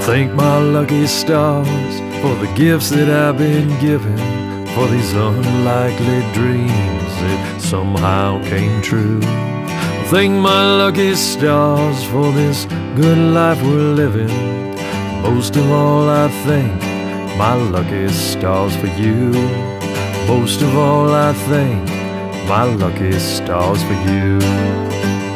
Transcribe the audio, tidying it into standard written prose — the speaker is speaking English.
Thank my lucky stars for the gifts that I've been given, for these unlikely dreams that somehow came true. Thank my lucky stars for this good life we're living. Most of all, I thank my lucky stars for you. Most of all, I thank my lucky stars for you.